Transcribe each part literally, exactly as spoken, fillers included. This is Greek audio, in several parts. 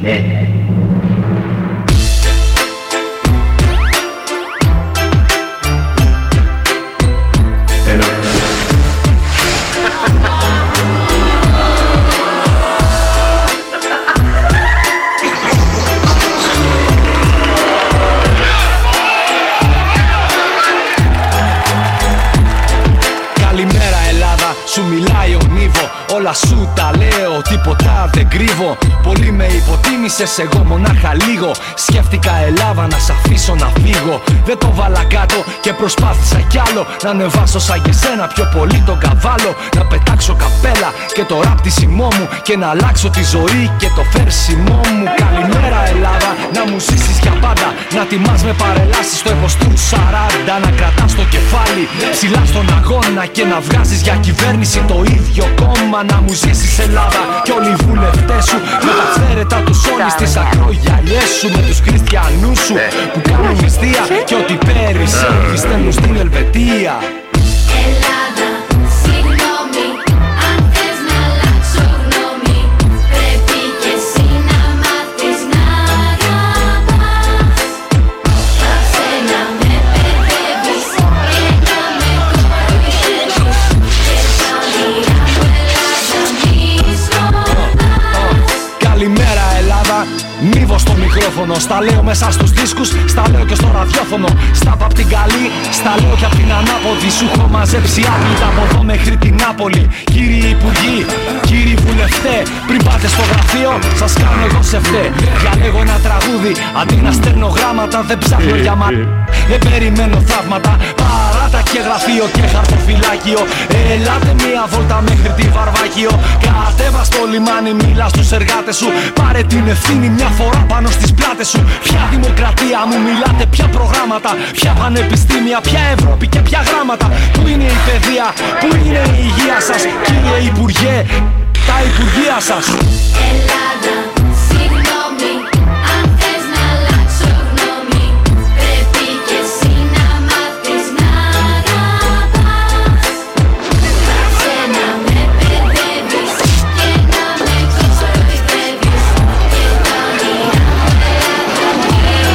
Ναι. Σου μιλάει ο Νίβο, όλα σου τα λέω, τίποτα δεν κρύβω. Πολύ με υποτίμησες, εγώ μονάχα λίγο. Σκέφτηκα Ελλάδα να σ' αφήσω να φύγω. Δεν το βάλα κάτω και προσπάθησα κι άλλο. Να ανεβάσω σαν και σένα πιο πολύ τον καβάλο. Να πετάξω καπέλα και το ράπτισιμό μου. Και να αλλάξω τη ζωή και το φέρσιμό μου. Καλημέρα Ελλάδα, να μου ζήσεις για πάντα. Να τιμάς με παρελάσεις στο έπος του σαράντα. Να κρατάς το κεφάλι ψηλά στον αγώνα. Και να βγάζεις για κυβέρνηση το ίδιο κόμμα. Να μου ζήσεις Ελλάδα κι όλοι οι βουλευτές σου. Με τα τσέρετα τους όλοι στις ακρογιαλιές σου. Με τους χριστιανούς σου που κάνουν μυστία. Και ότι περισσεύει στέλνουν στην Ελβετία. Ελλάδα, συγγνώμη, αν θες να αλλάξω γνώμη, πρέπει και εσύ να μάθεις να αγαπάς. Πάψε να με παιδεύεις και να με κοροϊδεύεις. Και τα όνειρά μου Ελλάδα μη σκοπάς. Καλημέρα Ελλάδα, Νίβο στο μικρόφωνο. Στα λέω μέσα στους δίσκους, στα λέω και στο ραδιόφωνο. Στα απ' την καλή, στα λέω και απ' την ανάποδη. Σου έχω μαζέψει άπλυτα από εδώ μέχρι την Νάπολη. Κύριοι Υπουργοί, κύριοι Βουλευτέ, πριν πάτε στο γραφείο, σας κάνω εγώ σε φταί. Διαλέγω ένα τραγούδι, αντί να στέλνω γράμματα. Δεν ψάχνω για μα... δεν περιμένω θαύματα. Παράτα και γραφείο και χαρτοφυλάκιο. Ελάτε μία βόλτα μέχρι τη Βαρβάκιο. Κατέβα στο λιμάνι, μίλα στους εργάτες σου. Πάρε την ευθύνη μια φορά πάνω στις πλάτες σου. Ποια δημοκρατία μου μιλάτε, ποια προγράμματα, ποια πανεπιστήμια, ποια Ευρώπη και ποια γράμματα. Πού είναι η παιδεία, πού είναι η υγεία σας, κύριε Υπουργέ, τα Υπουργεία σας. Ελλάδα, συγγνώμη, αν θες να αλλάξω γνώμη, πρέπει και εσύ να μάθεις να αγαπάς. Πάψε να με παιδεύεις και να με κοροϊδεύεις. Και τα όνειρά μου Ελλάδα μη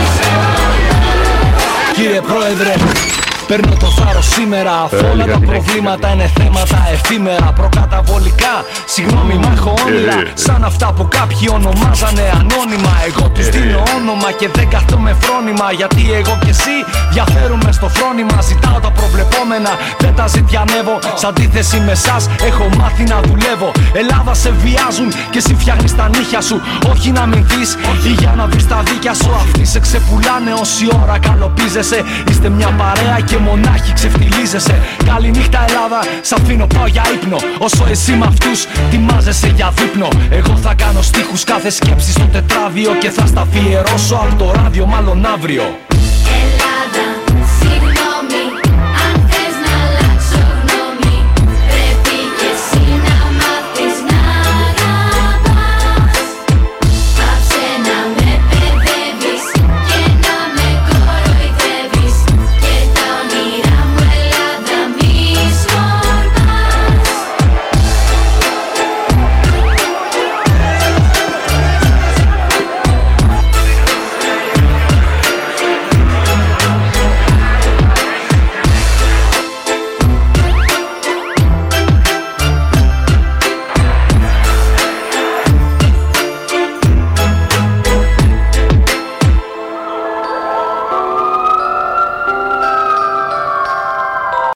σκοπάς. Κύριε Πρόεδρε, παίρνω το θάρρος σήμερα, αφού όλα τα προβλήματα είναι θέματα εφήμερα, προκαταβολικά. Συγγνώμη, μα έχω όνειρα σαν αυτά που κάποιοι ονομάζανε ανώνυμα. Εγώ τους δίνω όνομα και δεν καθόμαι φρόνημα. Γιατί εγώ και εσύ διαφέρουμε στο φρόνημα. Ζητάω τα προβλεπόμενα, δεν τα ζητιανεύω. Σ' αντίθεση με εσάς έχω μάθει να δουλεύω. Ελλάδα, σε βιάζουν και εσύ φτιάχνεις τα νύχια σου. Όχι να μηνθείς ή για να βρεις τα δίκια σου. Αυτοί σε ξεπουλάνε όση ώρα καλοπίζεσαι. Είστε μια παρέα και μονάχη ξεφτιλίζεσαι. Καληνύχτα Ελλάδα, σ' αφήνω πάω για ύπνο. Όσο εσύ με αυτούς τιμάζεσαι για δείπνο. Εγώ θα κάνω στίχους κάθε σκέψη στο τετράδιο. Και θα στα αφιερώσω από το ράδιο μάλλον αύριο.